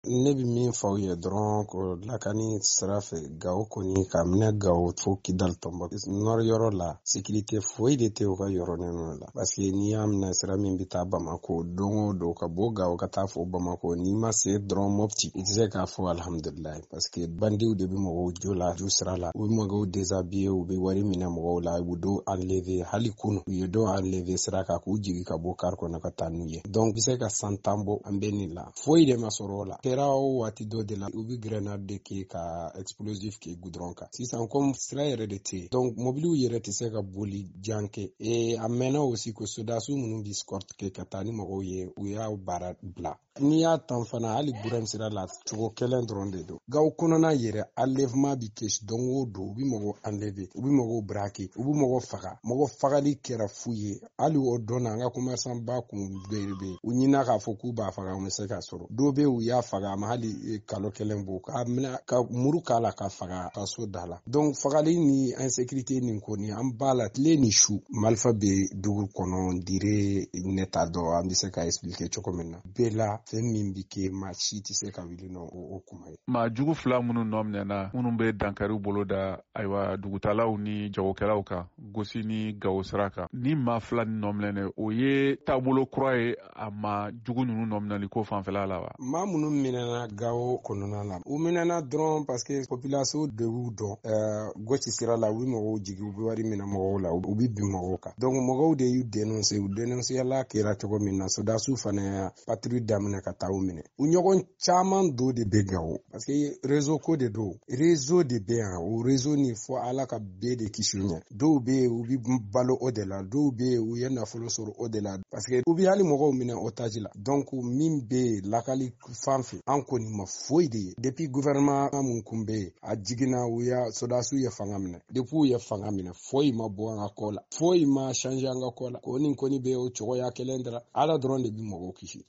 Ne bɛ min fɔ aw ye dɔrɔn ko lakani sira fɛ Gawo kɔni ka minɛ Gawo fo Kidal Nord yɔrɔ la sécurité foyi de tɛ u ka yɔrɔ ninnu la parce que n'i y'a minɛ sira min bɛ taa Bamako don o don ka bɔ Gawo ka taa fo Bamako n'i ma se dɔrɔn Mopti i tɛ se k'a fɔ alhamdulilayi parce que bandiw de bɛ mɔgɔw jo la ju sira la u bɛ mɔgɔw déshabiller u bɛ wari minɛ mɔgɔw la u bɛ dɔw enlever hali kunu u ye dɔw enlever sira kan k'u jigin ka bɔ car kɔnɔ ka taa n'u ye donc bɛ se ka san 10 bɔ an bɛ nin la foyi de ma sɔrɔ o la kɛra o waati dɔ de la u bɛ grenade de kɛ ka explosif kɛ goudron kan sisan comme sira yɛrɛ de tɛ yen donc mobiliw yɛrɛ tɛ se ka boli jan kɛ a mɛnna aussi ko sodasiw minnu bɛ escorte kɛ ka taa ni mɔgɔw ye u y'a baara bila n'i y'a tan fana hali Burɛn sira la cogo kelen dɔrɔn de don Gawo kɔnɔna yɛrɛ enlèvement bɛ kɛ don o don u bɛ mɔgɔw enlever u bɛ mɔgɔw braquer u bɛ mɔgɔw faga mɔgɔ fagali kɛra fu ye hali o don na an ka commerçant ba kun bɛ u ɲinina k'a fɔ k'u b'a faga u ma se k'a sɔrɔ dɔw bɛ u y'a faga a ma hali kalo kelen bɔ k'a minɛ ka muru k'a la ka faga ka so da la donc fagali ni insécurité nin kɔni an b'a la tile ni su marifa bɛ dugu kɔnɔ dire ne t'a dɔn an bɛ se ka expliquer cogo min na bɛɛ la fɛn min bɛ kɛ maa si tɛ se ka wuli o kuma ye. Maa jugu fila minnu nɔ minɛna minnu bɛ dankariw bolo da ayiwa dugutalaw ni jagokɛlaw kan Gosi ni Gawo sira kan ni maa fila ni nɔ minɛ o ye taabolo kura ye a maa jugu ninnu nɔ minɛli ko fanfɛla la wa. Maa minnu minɛna Gawo kɔnɔna la u minɛna dɔrɔn parce que population de y'u dɔn Gosi sira la u bɛ mɔgɔw jigin u bɛ wari minɛ mɔgɔw la u bɛ bin mɔgɔw kan donc mɔgɔw de y'u dénoncer u dénoncéla kɛra cogo min na sodasiw fana patrouille daminɛ ka taa u minɛ u ɲɔgɔn caman do de bɛ Gawo parce que réseau ko de don réseau de bɛ yan o réseau nin fɔ Ala ka bɛɛ de kisi u ɲɛ dɔw bɛ yen u bɛ balo o de la dɔw bɛ yen u ye nafolo sɔrɔ o de la parce que u bɛ hali mɔgɔw minɛ otage la donc min bɛ lakali fan fɛ an kɔni ma foyi de ye depuis gouvernement mun kun bɛ yen a jiginna u ya sodasiw ye fanga minɛ depuis u ye fanga minɛ foyi ma bɔ an ka ko la foyi ma changer an ka ko la ko nin kɔni bɛ o cogoya kelen dara Ala dɔrɔn de bɛ mɔgɔw kisi.